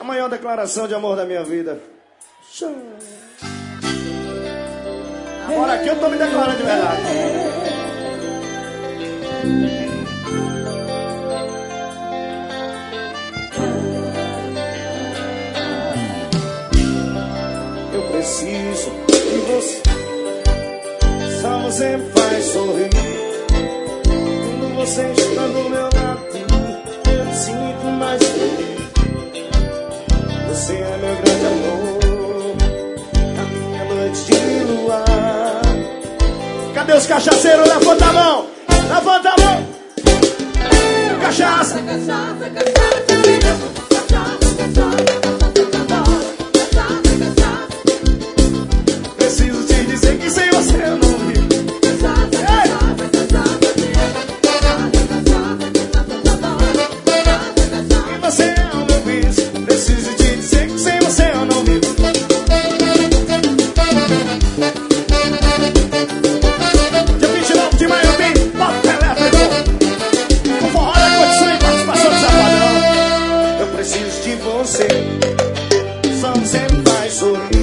maior declaração de amor da minha vida. Agora aqui eu tô me declarando de verdade. Eu preciso de você. Só você me faz sorrir. Quando você está do meu lado, eu me sinto mais feliz. Você é meu grande amor, a minha noite de luar. Cadê os cachaceiros? Levanta a mão! Levanta a mão! Cachaça! Cachaça, cachaça, preciso te dizer que sem você eu não vivo. E você é o meu vício. Preciso te dizer que sem você eu não vivo. Dia 29 de maio tem Papo Elétrico com forró da condição e participação do Safadão. Eu preciso de você. Só você me faz sorrir.